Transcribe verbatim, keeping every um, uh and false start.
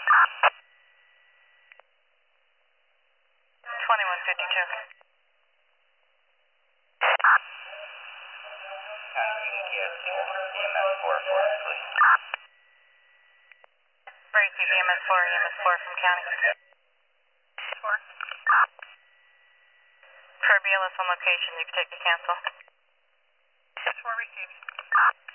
twenty-one fifty-two. County, you can get E M S four for us, please. Receive E M S four, E M S four from county. four. For B L S one location, you can take the cancel. four received.